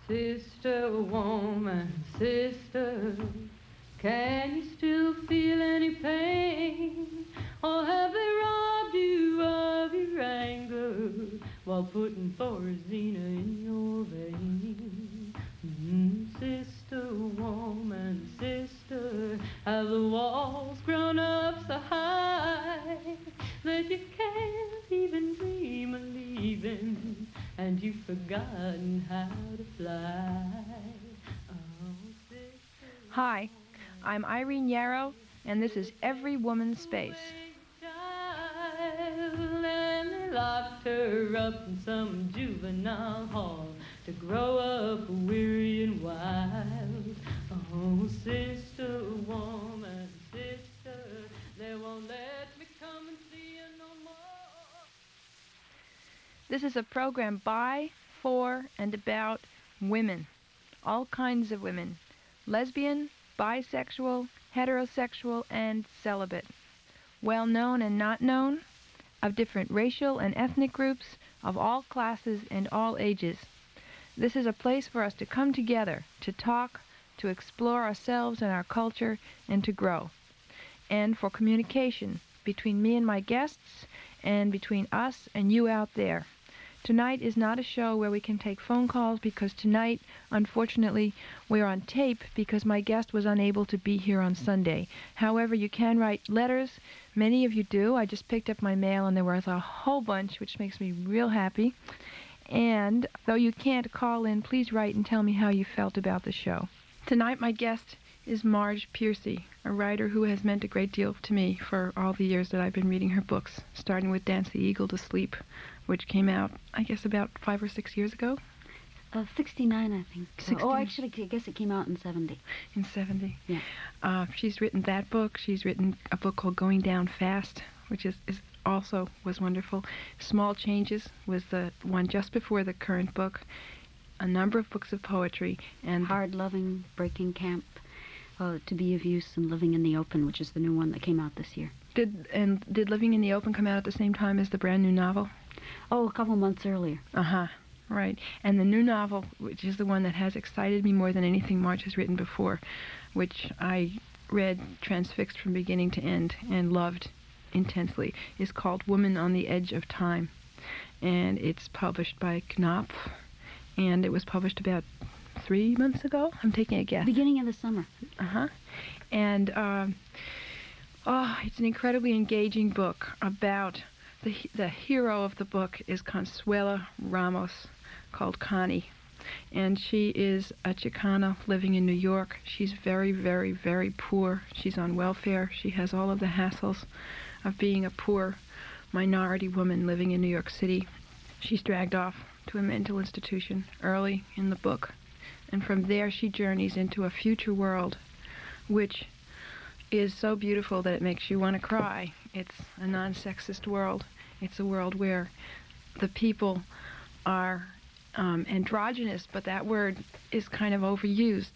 sister, woman, sister, can you still feel any pain? Or have they robbed you of your anger while putting Thorazina in your vein? Sister, woman, sister, have the walls grown up so high that you can't even dream of leaving, and you've forgotten how to fly? Oh, sister, Hi, I'm Irene Yarrow, and this is Every Woman's Space. Child, and they locked her up in some juvenile hall to grow up weary and wild. Oh, sister, woman, sister, they won't let me come and see you no more. This is a program by, for, and about women. All kinds of women. Lesbian, bisexual, heterosexual, and celibate. Well-known and not known, of different racial and ethnic groups, of all classes and all ages. This is a place for us to come together, to talk, to explore ourselves and our culture, and to grow. And for communication between me and my guests, and between us and you out there. Tonight is not a show where we can take phone calls because tonight, unfortunately, we're on tape because my guest was unable to be here on Sunday. However, you can write letters. Many of you do. I just picked up my mail and there was a whole bunch, which makes me real happy. And though you can't call in, please write and tell me how you felt about the show. Tonight, my guest is Marge Piercy, a writer who has meant a great deal to me for all the years that I've been reading her books, starting with Dance the Eagle to Sleep, which came out, I guess, about 5 or 6 years ago. 69, I think. 60. Oh, actually, I guess it came out in 70. In 70. Yeah. She's written that book. She's written a book called Going Down Fast, which is also was wonderful. Small Changes was the one just before the current book. A number of books of poetry. And Hard Loving, Breaking Camp, To Be of Use, and Living in the Open, which is the new one that came out this year. Did Living in the Open come out at the same time as the brand new novel? Oh, a couple months earlier. Uh-huh, right. And the new novel, which is the one that has excited me more than anything Marge has written before, which I read transfixed from beginning to end and loved intensely, is called Woman on the Edge of Time. And it's published by Knopf, and it was published about 3 months ago. I'm taking a guess. Beginning of the summer. Uh-huh. And, it's an incredibly engaging book about... The hero of the book is Consuela Ramos, called Connie, and she is a Chicana living in New York. She's very, very, very poor. She's on welfare. She has all of the hassles of being a poor minority woman living in New York City. She's dragged off to a mental institution early in the book, and from there she journeys into a future world which is so beautiful that it makes you want to cry. It's a non-sexist world. It's a world where the people are androgynous, but that word is kind of overused.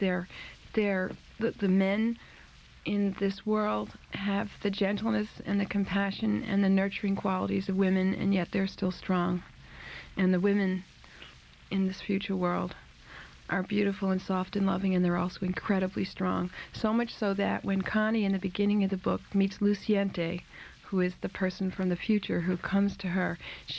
The men in this world have the gentleness and the compassion and the nurturing qualities of women, and yet they're still strong. And the women in this future world are beautiful and soft and loving, and they're also incredibly strong. So much so that when Connie, in the beginning of the book, meets Luciente, who is the person from the future who comes to her,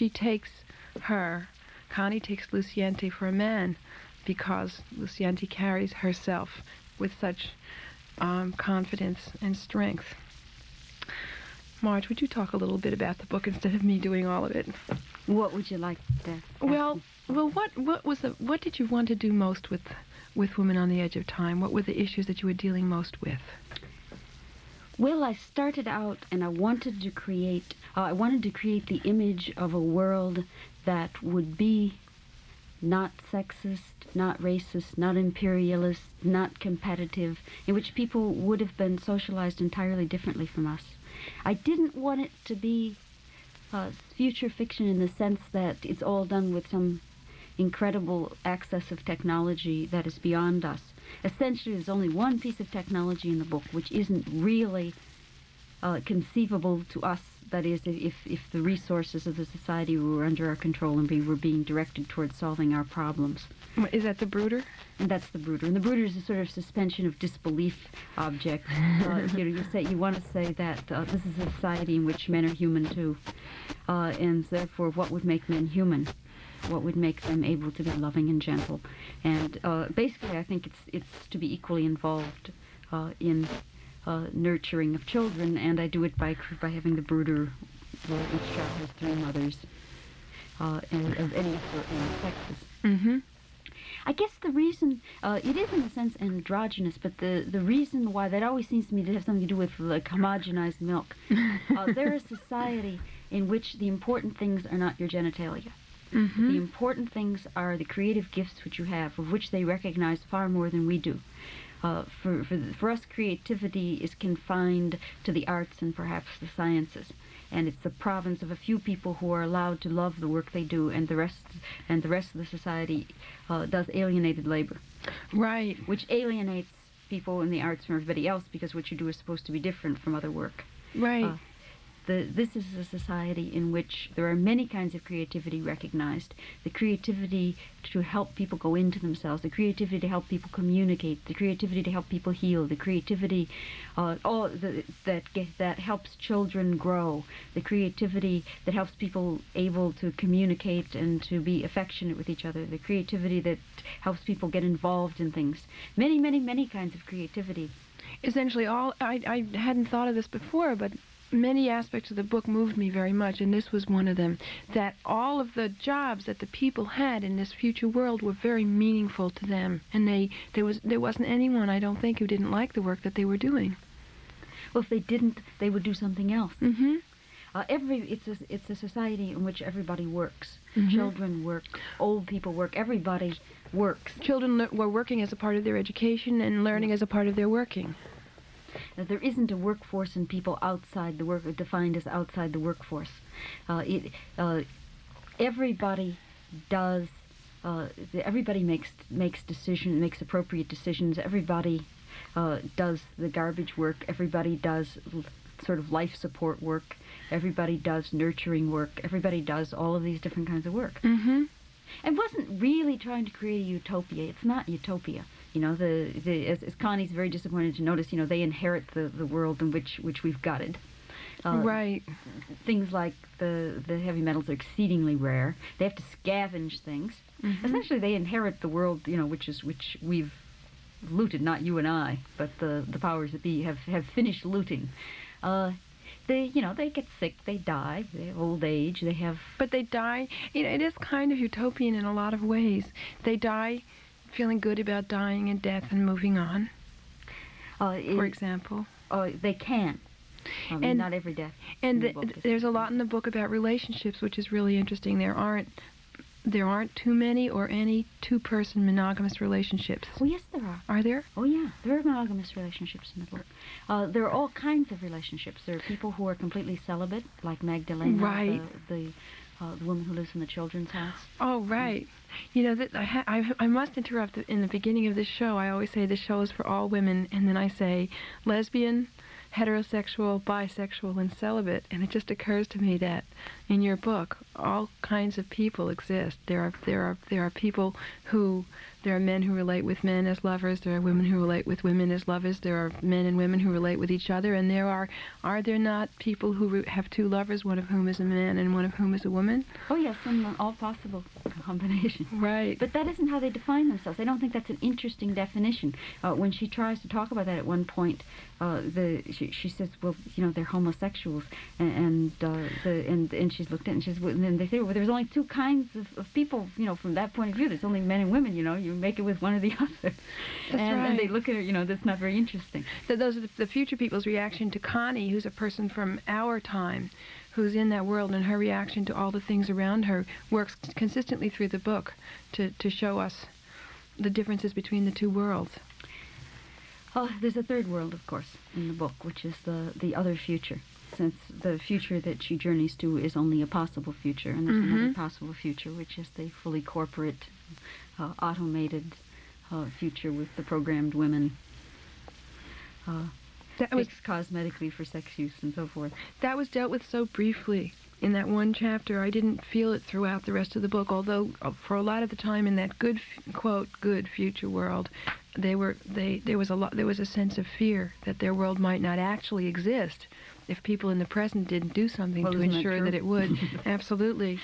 Connie takes Luciente for a man because Luciente carries herself with such confidence and strength. Marge, would you talk a little bit about the book instead of me doing all of it? What would you like to ask Well, me? what did you want to do most with Women on the Edge of Time? What were the issues that you were dealing most with? Well, I started out and I wanted to create the image of a world that would be not sexist, not racist, not imperialist, not competitive, in which people would have been socialized entirely differently from us. I didn't want it to be future fiction in the sense that it's all done with some incredible access of technology that is beyond us. Essentially, there's only one piece of technology in the book which isn't really conceivable to us That is, if the resources of the society were under our control and we were being directed towards solving our problems. Is that the brooder? And that's the brooder. And the brooder is a sort of suspension of disbelief object. You want to say that this is a society in which men are human too, and therefore, what would make men human? What would make them able to be loving and gentle? And basically, I think it's to be equally involved in nurturing of children, and I do it by having the brooder, where each child has 3 mothers, and of any sort of sexes. Mm-hmm. I guess the reason, it is in a sense androgynous, but the reason why that always seems to me to have something to do with like homogenized milk. They're a society in which the important things are not your genitalia. Mm-hmm. The important things are the creative gifts which you have, of which they recognize far more than we do. For us, creativity is confined to the arts and perhaps the sciences, and it's the province of a few people who are allowed to love the work they do, and the rest of the society does alienated labor. Right. Which alienates people in the arts from everybody else, because what you do is supposed to be different from other work. Right. This is a society in which there are many kinds of creativity recognized. The creativity to help people go into themselves, the creativity to help people communicate, the creativity to help people heal, the creativity that helps children grow, the creativity that helps people able to communicate and to be affectionate with each other, the creativity that helps people get involved in things. Many, many, many kinds of creativity. Essentially, I hadn't thought of this before, but many aspects of the book moved me very much, and this was one of them, that all of the jobs that the people had in this future world were very meaningful to them, and there wasn't anyone, I don't think, who didn't like the work that they were doing. Well, if they didn't, they would do something else. Mm-hmm. It's a society in which everybody works. Mm-hmm. Children work, old people work, everybody works. Children were working as a part of their education and learning as a part of their working. That there isn't a workforce and people outside the work, defined as outside the workforce. Everybody does. Everybody makes decisions, makes appropriate decisions. Everybody does the garbage work. Everybody does sort of life support work. Everybody does nurturing work. Everybody does all of these different kinds of work. Mm-hmm. And wasn't really trying to create a utopia. It's not utopia. You know, as Connie's very disappointed to notice, you know, they inherit the world in which we've gutted. Right. Things like the heavy metals are exceedingly rare. They have to scavenge things. Mm-hmm. Essentially, they inherit the world, you know, which we've looted, not you and I, but the powers that be have finished looting. They get sick, they die, they have old age, they have... But they die, it is kind of utopian in a lot of ways. They die feeling good about dying and death and moving on, for example. They can. And not every death. And there's a lot in the book about relationships, which is really interesting. There aren't too many or any two-person monogamous relationships. Oh, yes, there are. Are there? Oh, yeah. There are monogamous relationships in the book. There are all kinds of relationships. There are people who are completely celibate, like Magdalena, right. the woman who lives in the children's house. Oh, right. You know, I must interrupt. In the beginning of this show, I always say this show is for all women, and then I say lesbian, heterosexual, bisexual, and celibate, and it just occurs to me that in your book, all kinds of people exist. There are people who, there are men who relate with men as lovers. There are women who relate with women as lovers. There are men and women who relate with each other, and are there not people who have two lovers, one of whom is a man and one of whom is a woman? Oh yes, in all possible combinations. Right. But that isn't how they define themselves. They don't think that's an interesting definition. When she tries to talk about that at one point, she says, well, you know, they're homosexuals, and she's looked at it and she's, and then they say, well, there's only two kinds of people, you know, from that point of view. There's only men and women, you know. You make it with one or the other. That's right. And they look at her, you know, that's not very interesting. Those are the future people's reaction to Connie, who's a person from our time, who's in that world, and her reaction to all the things around her works consistently through the book to show us the differences between the two worlds. Oh, there's a third world, of course, in the book, which is the other future, since the future that she journeys to is only a possible future, and there's another possible future, which is the fully corporate, automated future with the programmed women. That was fixed cosmetically for sex use and so forth. That was dealt with so briefly in that one chapter. I didn't feel it throughout the rest of the book, although for a lot of the time in that good, quote, good future world, there was a sense of fear that their world might not actually exist if people in the present didn't do something to ensure that it would. Absolutely.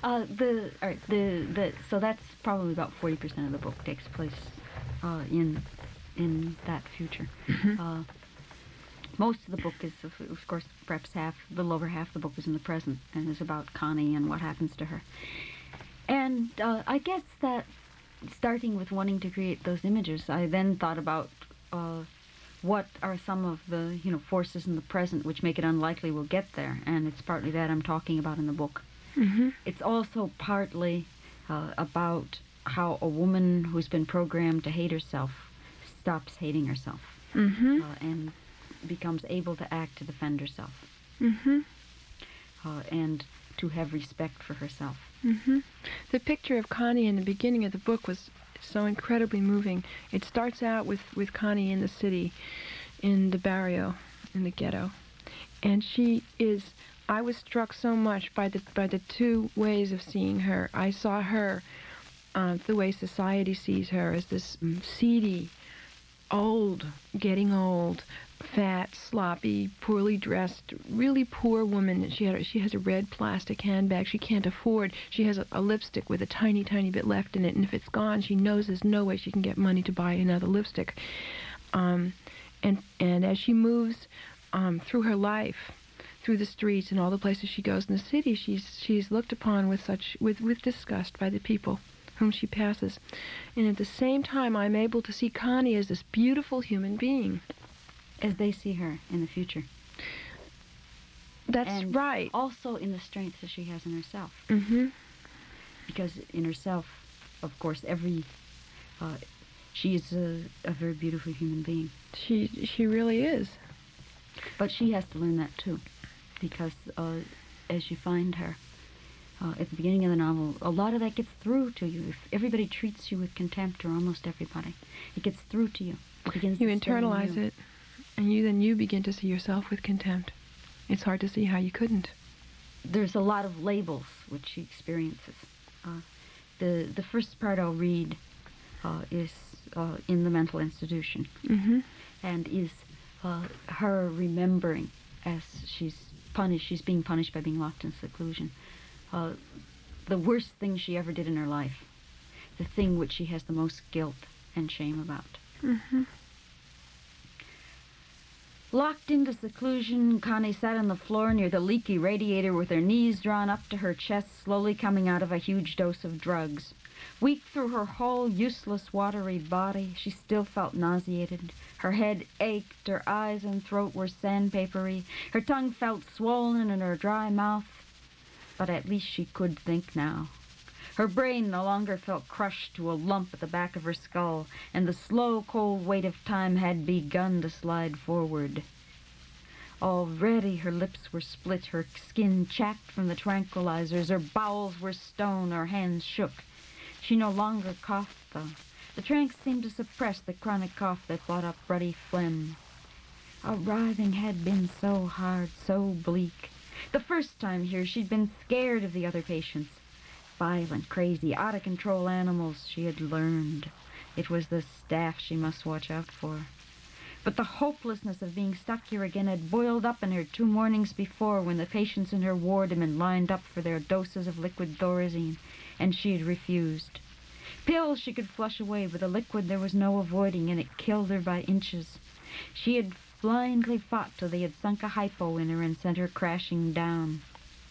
So that's probably about 40% of the book takes place in that future. Mm-hmm. Most of the book is, of course, perhaps a little over half the book is in the present and is about Connie and what happens to her. And I guess that starting with wanting to create those images, I then thought about what are some of the forces in the present which make it unlikely we'll get there, and it's partly that I'm talking about in the book. Mm-hmm. It's also partly about how a woman who's been programmed to hate herself stops hating herself. Mm-hmm. And becomes able to act to defend herself. Mm-hmm. And to have respect for herself. Mm-hmm. The picture of Connie in the beginning of the book was so incredibly moving. It starts out with Connie in the city, in the barrio, in the ghetto. And I was struck so much by the two ways of seeing her. I saw her the way society sees her, as this seedy, getting old, fat, sloppy, poorly dressed, really poor woman. She has a red plastic handbag she can't afford. She has a lipstick with a tiny, tiny bit left in it, and if it's gone, she knows there's no way she can get money to buy another lipstick. And as she moves through her life, through the streets and all the places she goes in the city, she's looked upon with disgust by the people whom she passes. And at the same time, I'm able to see Connie as this beautiful human being. As they see her in the future. That's and right. Also in the strength that she has in herself. Mm-hmm. Because in herself, of course, she is a very beautiful human being. She really is. But she has to learn that too. Because as you find her, at the beginning of the novel, a lot of that gets through to you. If everybody treats you with contempt, or almost everybody, it gets through to you. It begins you to stay in internalize you. it, and you begin to see yourself with contempt. It's hard to see how you couldn't. There's a lot of labels which she experiences. The first part I'll read is in the mental institution, Mm-hmm. and is her remembering as she's being punished by being locked in seclusion. The worst thing she ever did in her life, the thing which she has the most guilt and shame about. Mm-hmm. Locked into seclusion, Connie sat on the floor near the leaky radiator with her knees drawn up to her chest, slowly coming out of a huge dose of drugs. Weak through her whole useless, watery body, she still felt nauseated. Her head ached, her eyes and throat were sandpapery, her tongue felt swollen in her dry mouth. But at least she could think now. Her brain no longer felt crushed to a lump at the back of her skull, and the slow, cold weight of time had begun to slide forward. Already her lips were split, her skin chapped from the tranquilizers, her bowels were stone, her hands shook. She no longer coughed, though. The tranks seemed to suppress the chronic cough that brought up ruddy phlegm. Arriving had been so hard, so bleak. The first time here, she'd been scared of the other patients. Violent, crazy, out-of-control animals, she had learned. It was the staff she must watch out for. But the hopelessness of being stuck here again had boiled up in her 2 mornings before, when the patients in her ward had been lined up for their doses of liquid Thorazine, and she had refused. Pills she could flush away, but the liquid there was no avoiding, and it killed her by inches. She had blindly fought till they had sunk a hypo in her and sent her crashing down.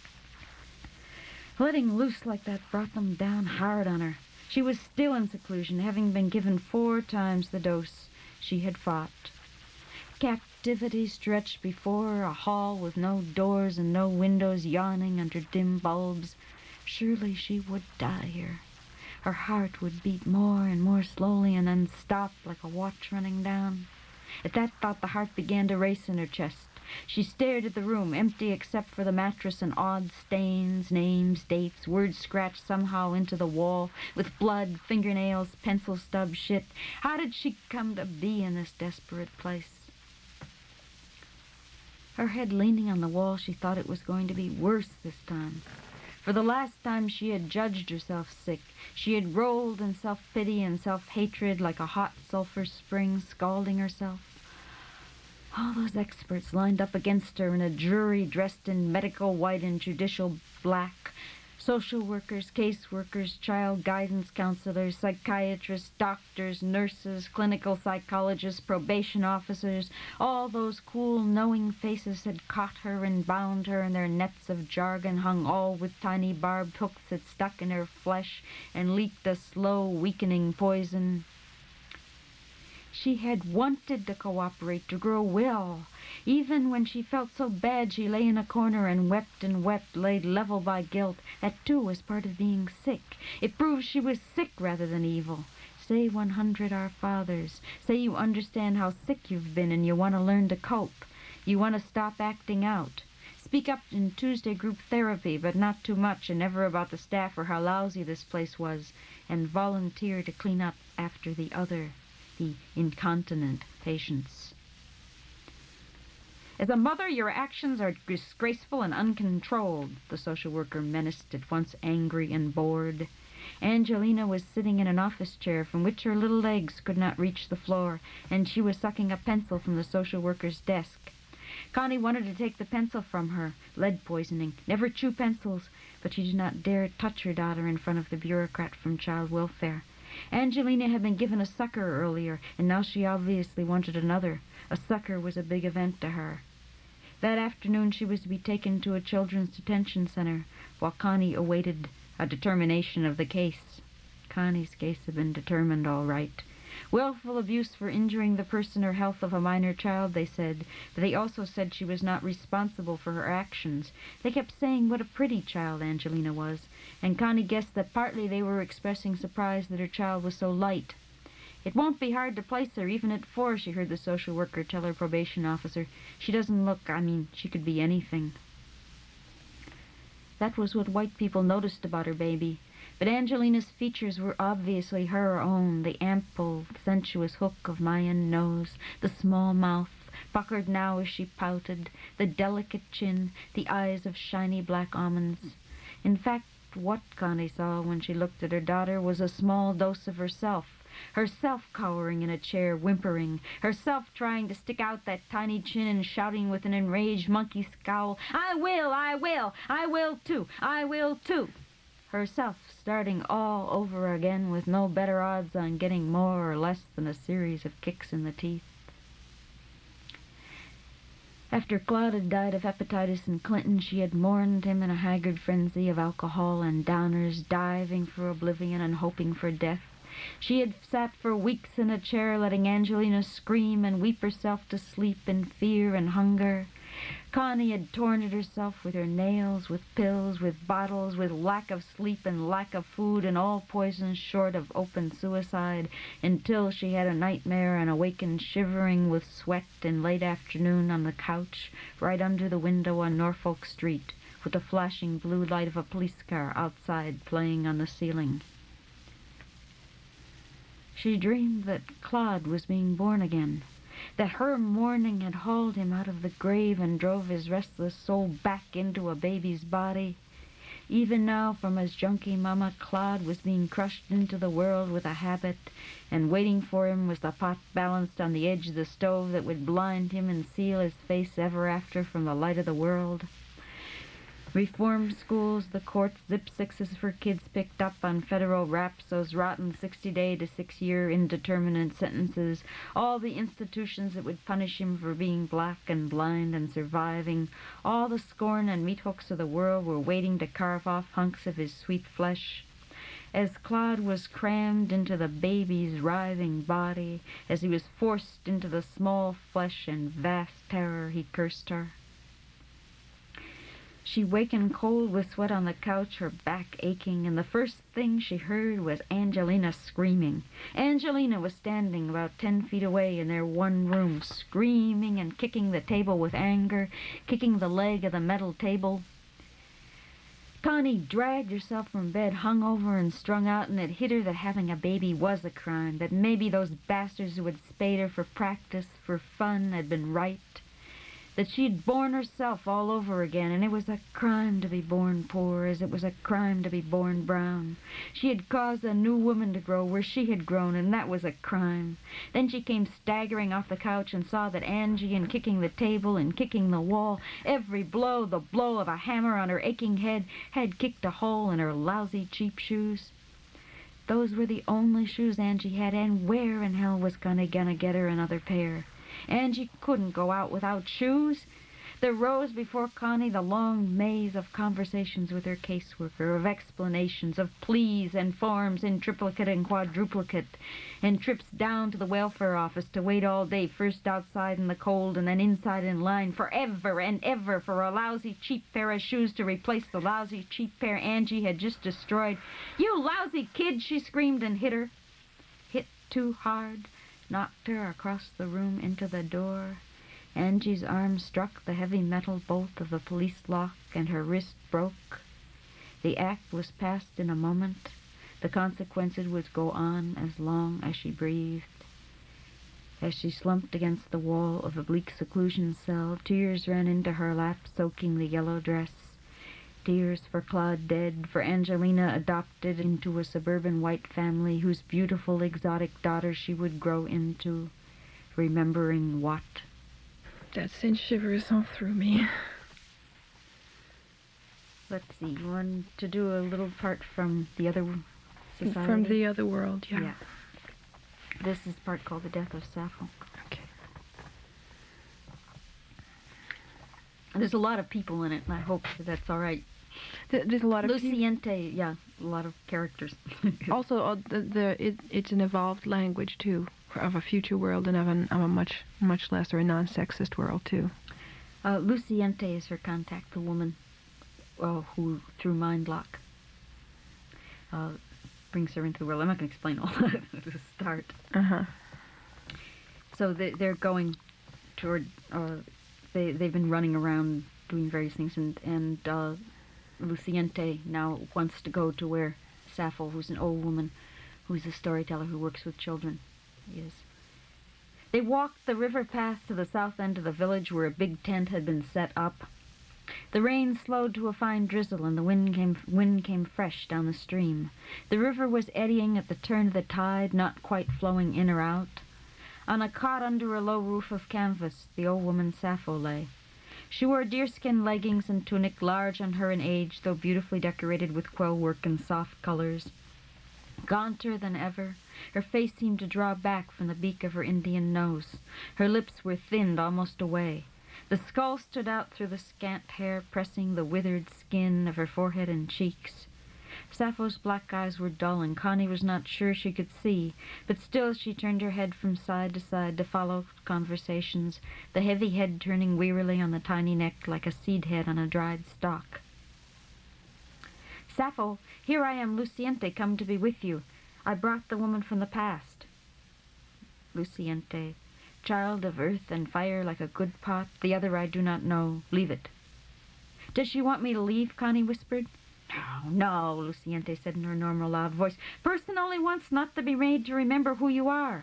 Letting loose like that brought them down hard on her. She was still in seclusion, having been given 4 times the dose she had fought. Captivity stretched before her, a hall with no doors and no windows yawning under dim bulbs. Surely she would die here. Her heart would beat more and more slowly and then stop like a watch running down. At that thought, the heart began to race in her chest. She stared at the room, empty except for the mattress and odd stains, names, dates, words scratched somehow into the wall, with blood, fingernails, pencil stub shit. How did she come to be in this desperate place? Her head leaning on the wall, she thought it was going to be worse this time. For the last time she had judged herself sick. She had rolled in self-pity and self-hatred like a hot sulfur spring, scalding herself. All those experts lined up against her in a jury dressed in medical white and judicial black. Social workers, caseworkers, child guidance counselors, psychiatrists, doctors, nurses, clinical psychologists, probation officers, all those cool, knowing faces had caught her and bound her in their nets of jargon, hung all with tiny barbed hooks that stuck in her flesh and leaked a slow, weakening poison. She had wanted to cooperate, to grow well. Even when she felt so bad she lay in a corner and wept, laid level by guilt. That, too, was part of being sick. It proved she was sick rather than evil. Say 100 Our Fathers. Say you understand how sick you've been and you want to learn to cope. You want to stop acting out. Speak up in Tuesday group therapy, but not too much and never about the staff or how lousy this place was. And volunteer to clean up after the incontinent patients. As a mother, your actions are disgraceful and uncontrolled, the social worker menaced, at once angry and bored. Angelina was sitting in an office chair from which her little legs could not reach the floor, and she was sucking a pencil from the social worker's desk. Connie wanted to take the pencil from her. Lead poisoning. Never chew pencils. But she did not dare touch her daughter in front of the bureaucrat from child welfare. Angelina had been given a sucker earlier, and now she obviously wanted another. A sucker was a big event to her. That afternoon she was to be taken to a children's detention center, while Connie awaited a determination of the case. Connie's case had been determined all right. Willful abuse for injuring the person or health of a minor child, they said, but they also said she was not responsible for her actions. They kept saying what a pretty child Angelina was, and Connie guessed that partly they were expressing surprise that her child was so light. It won't be hard to place her, even at 4, she heard the social worker tell her probation officer. She doesn't look, she could be anything. That was what white people noticed about her baby. But Angelina's features were obviously her own, the ample, sensuous hook of Mayan nose, the small mouth, puckered now as she pouted, the delicate chin, the eyes of shiny black almonds. In fact, what Connie saw when she looked at her daughter was a small dose of herself cowering in a chair, whimpering, herself trying to stick out that tiny chin and shouting with an enraged monkey scowl, I will too. Herself starting all over again with no better odds on getting more or less than a series of kicks in the teeth. After Claude had died of hepatitis in Clinton, she had mourned him in a haggard frenzy of alcohol and downers, diving for oblivion and hoping for death. She had sat for weeks in a chair letting Angelina scream and weep herself to sleep in fear and hunger. Connie had torn at herself with her nails, with pills, with bottles, with lack of sleep and lack of food, and all poisons short of open suicide, until she had a nightmare and awakened shivering with sweat in late afternoon on the couch right under the window on Norfolk Street, with the flashing blue light of a police car outside playing on the ceiling. She dreamed that Claude was being born again, that her mourning had hauled him out of the grave and drove his restless soul back into a baby's body. Even now, from his junkie mama, Claude was being crushed into the world with a habit, and waiting for him was the pot balanced on the edge of the stove that would blind him and seal his face ever after from the light of the world. Reform schools, the courts, zip-6s for kids picked up on federal raps, those rotten 60-day to 6-year indeterminate sentences, all the institutions that would punish him for being black and blind and surviving, all the scorn and meat hooks of the world were waiting to carve off hunks of his sweet flesh. As Claude was crammed into the baby's writhing body, as he was forced into the small flesh in vast terror, he cursed her. She wakened cold with sweat on the couch, her back aching, and the first thing she heard was Angelina screaming. Angelina was standing about 10 feet away in their one room, screaming and kicking the table with anger, kicking the leg of the metal table. Connie dragged herself from bed, hung over and strung out, and it hit her that having a baby was a crime, that maybe those bastards who had spayed her for practice, for fun, had been right. that she'd born herself all over again, and it was a crime to be born poor, as it was a crime to be born brown. She had caused a new woman to grow where she had grown, and that was a crime. Then she came staggering off the couch and saw that Angie, in kicking the table and kicking the wall, every blow, the blow of a hammer on her aching head, had kicked a hole in her lousy cheap shoes. Those were the only shoes Angie had, and where in hell was gonna get her another pair? Angie couldn't go out without shoes. There rose before Connie the long maze of conversations with her caseworker, of explanations, of pleas and forms in triplicate and quadruplicate, and trips down to the welfare office to wait all day, first outside in the cold and then inside in line, forever and ever, for a lousy cheap pair of shoes to replace the lousy cheap pair Angie had just destroyed. "You lousy kid!" she screamed and hit her. Hit too hard, knocked her across the room into the door. Angie's arm struck the heavy metal bolt of the police lock, and her wrist broke. The act was past in a moment. The consequences would go on as long as she breathed. As she slumped against the wall of the bleak seclusion cell, tears ran into her lap, soaking the yellow dress. Tears for Claude dead, for Angelina adopted into a suburban white family whose beautiful exotic daughter she would grow into, remembering what? That sent shivers all through me. Let's see, you want to do a little part from the other society? From the other world, yeah. This is part called The Death of Sappho. Okay. There's a lot of people in it, and I hope that's all right. There's a lot of Luciente, yeah, a lot of characters. Also, it's an evolved language too, of a future world and of a much less or a non-sexist world too. Luciente is her contact, the woman who, through mind lock, brings her into the world. I'm not going to explain all that at the start. So they're going toward. They've been running around doing various things, and Luciente now wants to go to where Sappho, who's an old woman, who's a storyteller who works with children, is. They walked the river path to the south end of the village where a big tent had been set up. The rain slowed to a fine drizzle, and the wind came fresh down the stream. The river was eddying at the turn of the tide, not quite flowing in or out. On a cot under a low roof of canvas, the old woman Sappho lay. She wore deerskin leggings and tunic, large on her in age, though beautifully decorated with quill work and soft colors. Gaunter than ever, her face seemed to draw back from the beak of her Indian nose. Her lips were thinned almost away. The skull stood out through the scant hair, pressing the withered skin of her forehead and cheeks. Sappho's black eyes were dull, and Connie was not sure she could see, but still she turned her head from side to side to follow conversations, the heavy head turning wearily on the tiny neck like a seed head on a dried stalk. "Sappho, here I am, Luciente, come to be with you. I brought the woman from the past." Luciente, child of earth and fire like a good pot, the other I do not know. Leave it. "Does she want me to leave?" Connie whispered. "No," Luciente said in her normal loud voice. "Person only wants not to be made to remember who you are."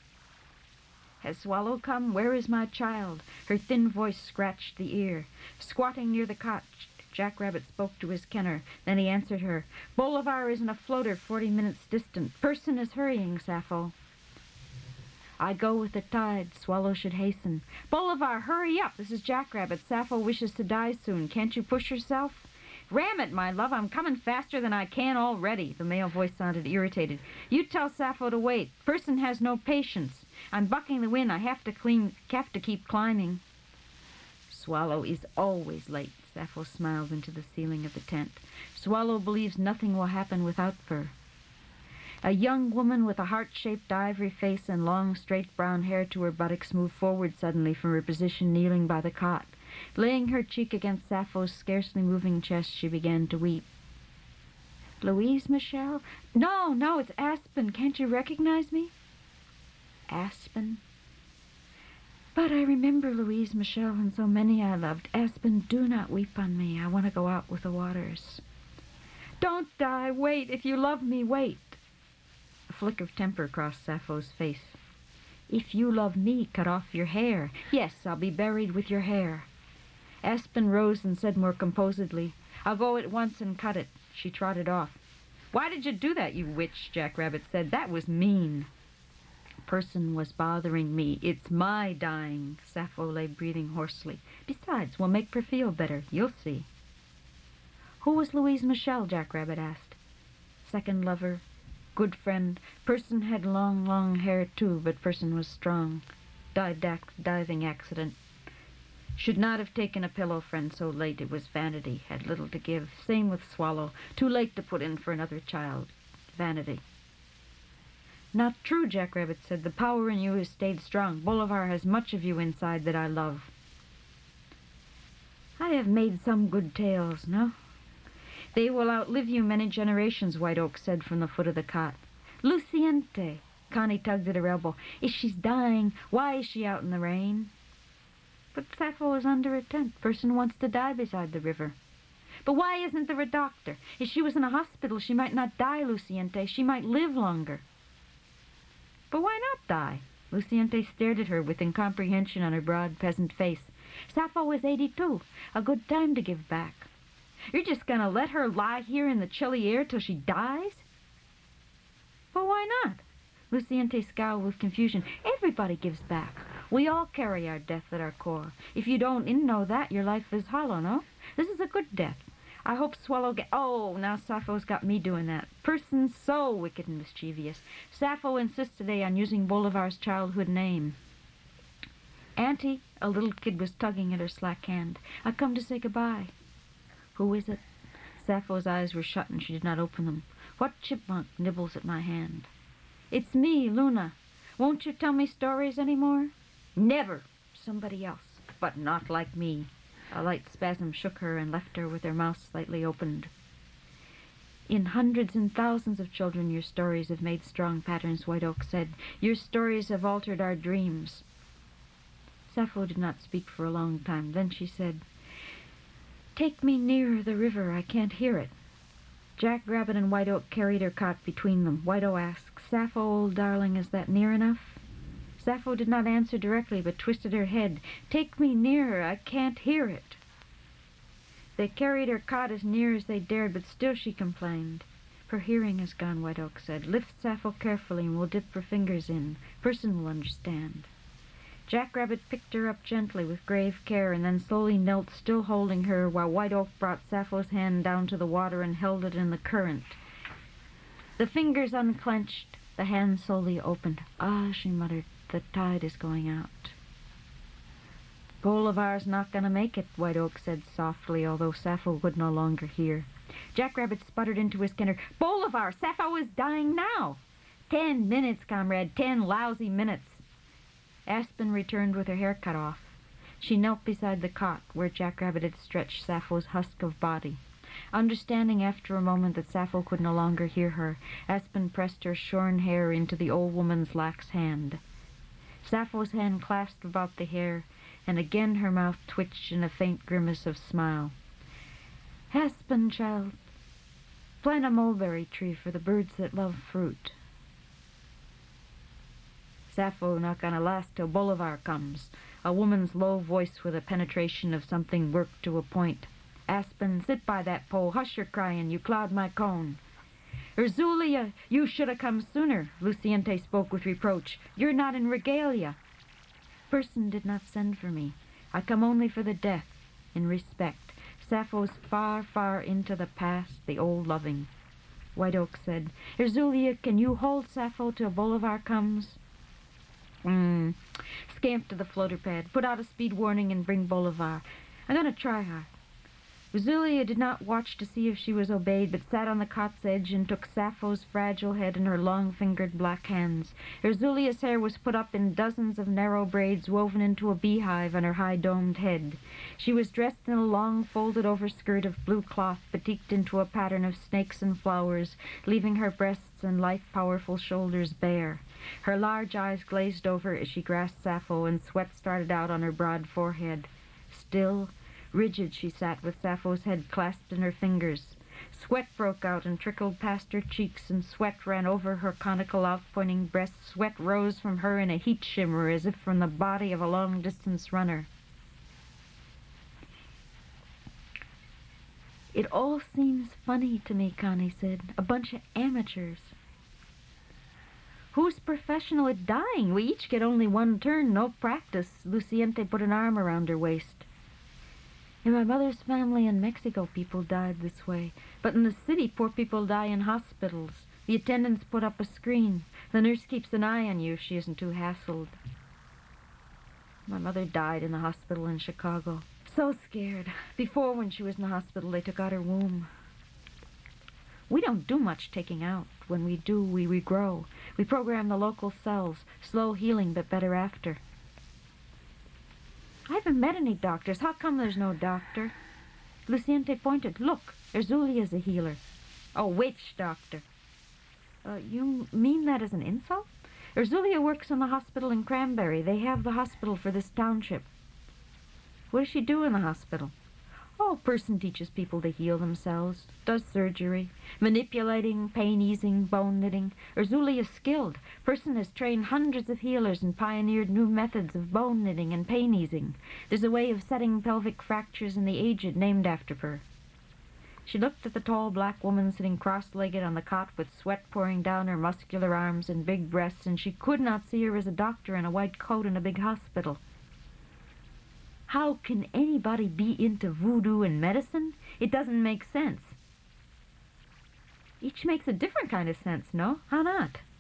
"Has Swallow come? Where is my child?" Her thin voice scratched the ear. Squatting near the cot, Jackrabbit spoke to his kenner. Then he answered her. "Bolivar is in a floater 40 minutes distant. Person is hurrying, Sappho." "I go with the tide. Swallow should hasten." "Bolivar, hurry up. This is Jackrabbit. Sappho wishes to die soon. Can't you push yourself?" "Ram it, my love. I'm coming faster than I can already." The male voice sounded irritated. "You tell Sappho to wait. Person has no patience. I'm bucking the wind. I have to keep climbing." "Swallow is always late." Sappho smiled into the ceiling of the tent. "Swallow believes nothing will happen without fur." A young woman with a heart-shaped ivory face and long, straight brown hair to her buttocks moved forward suddenly from her position kneeling by the cot. Laying her cheek against Sappho's scarcely moving chest, she began to weep. "Louise Michel?" No, it's Aspen. Can't you recognize me?" "Aspen?" "But I remember Louise Michel and so many I loved. Aspen, do not weep on me. I want to go out with the waters." "Don't die. Wait. If you love me, wait." A flick of temper crossed Sappho's face. If you love me, cut off your hair. Yes, I'll be buried with your hair. Aspen rose and said more composedly, I'll go at once and cut it. She trotted off. Why did you do that, you witch? Jack Rabbit said. That was mean. Person was bothering me. It's my dying. Sappho lay breathing hoarsely. Besides, we'll make her feel better. You'll see. Who was Louise Michel? Jack Rabbit asked. Second lover. Good friend. Person had long, long hair, too, but Person was strong. Died diving accident. Should not have taken a pillow friend so late. It was vanity. Had little to give. Same with Swallow. Too late to put in for another child. Vanity. Not true, Jack Rabbit said. The power in you has stayed strong. Bolivar has much of you inside that I love. I have made some good tales, no? They will outlive you many generations, White Oak said from the foot of the cot. Luciente. Connie tugged at her elbow. If she's dying, why is she out in the rain? But Sappho is under a tent. Person wants to die beside the river. But why isn't there a doctor? If she was in a hospital, she might not die, Luciente. She might live longer. But why not die? Luciente stared at her with incomprehension on her broad peasant face. Sappho was 82. A good time to give back. You're just going to let her lie here in the chilly air till she dies? But why not? Luciente scowled with confusion. Everybody gives back. We all carry our death at our core. If you don't know that, your life is hollow, no? This is a good death. I hope Swallow Oh, now Sappho's got me doing that. Person's so wicked and mischievous. Sappho insists today on using Bolivar's childhood name. Auntie, a little kid was tugging at her slack hand. I come to say goodbye. Who is it? Sappho's eyes were shut and she did not open them. What chipmunk nibbles at my hand? It's me, Luna. Won't you tell me stories any more? Never. Somebody else. But not like me. A light spasm shook her and left her with her mouth slightly opened. In hundreds and thousands of children your stories have made strong patterns, White Oak said. Your stories have altered our dreams. Sappho did not speak for a long time. Then she said, Take me nearer the river. I can't hear it. Jack Rabbit and White Oak carried her cot between them. White Oak asked, Sappho, old darling, is that near enough? Sappho did not answer directly, but twisted her head. Take me nearer. I can't hear it. They carried her cot as near as they dared, but still she complained. Her hearing has gone, White Oak said. Lift Sappho carefully and we'll dip her fingers in. Person will understand. Jack Rabbit picked her up gently with grave care and then slowly knelt, still holding her, while White Oak brought Sappho's hand down to the water and held it in the current. The fingers unclenched, the hand slowly opened. Ah, she muttered, the tide is going out. Bolivar's not going to make it, White Oak said softly, although Sappho would no longer hear. Jack Rabbit sputtered into his kinder, Bolivar, Sappho is dying now. 10 minutes, comrade, 10 lousy minutes. Aspen returned with her hair cut off. She knelt beside the cot where Jack Rabbit had stretched Sappho's husk of body. Understanding after a moment that Sappho could no longer hear her, Aspen pressed her shorn hair into the old woman's lax hand. Sappho's hand clasped about the hair, and again her mouth twitched in a faint grimace of smile. Aspen, child, plant a mulberry tree for the birds that love fruit. Sappho not gonna last till Bolivar comes. A woman's low voice with a penetration of something worked to a point. Aspen, sit by that pole. Hush your crying. You cloud my cone. Erzulia, you should have come sooner. Luciente spoke with reproach. You're not in regalia. Person did not send for me. I come only for the death, in respect. Sappho's far, far into the past, the old loving. White Oak said, Erzulia, can you hold Sappho till Bolivar comes? Scamp to the floater pad, put out a speed warning and bring Bolivar. I'm going to try her. Erzulia did not watch to see if she was obeyed, but sat on the cot's edge and took Sappho's fragile head in her long-fingered black hands. Erzulia's hair was put up in dozens of narrow braids woven into a beehive on her high-domed head. She was dressed in a long, folded-over skirt of blue cloth, baticked into a pattern of snakes and flowers, leaving her breasts and lithe-powerful shoulders bare. Her large eyes glazed over as she grasped Sappho, and sweat started out on her broad forehead. Still, rigid she sat with Sappho's head clasped in her fingers. Sweat broke out and trickled past her cheeks, and sweat ran over her conical out-pointing breasts. Sweat rose from her in a heat shimmer as if from the body of a long-distance runner. It all seems funny to me, Connie said. A bunch of amateurs. Who's professional at dying? We each get only one turn, no practice. Luciente put an arm around her waist. In my mother's family in Mexico, people died this way. But in the city, poor people die in hospitals. The attendants put up a screen. The nurse keeps an eye on you if she isn't too hassled. My mother died in the hospital in Chicago. So scared. Before, when she was in the hospital, they took out her womb. We don't do much taking out. When we do, we regrow. We program the local cells. Slow healing, but better after. I haven't met any doctors. How come there's no doctor? Luciente pointed. Look, Erzulia's a healer. A witch doctor. You mean that as an insult? Erzulia works in the hospital in Cranberry. They have the hospital for this township. What does she do in the hospital? Oh, a person teaches people to heal themselves, does surgery, manipulating, pain easing, bone knitting. Erzulia's skilled. Person has trained hundreds of healers and pioneered new methods of bone knitting and pain easing. There's a way of setting pelvic fractures in the aged named after her. She looked at the tall black woman sitting cross-legged on the cot with sweat pouring down her muscular arms and big breasts, and she could not see her as a doctor in a white coat in a big hospital. How can anybody be into voodoo and medicine? It doesn't make sense. Each makes a different kind of sense, no? How not?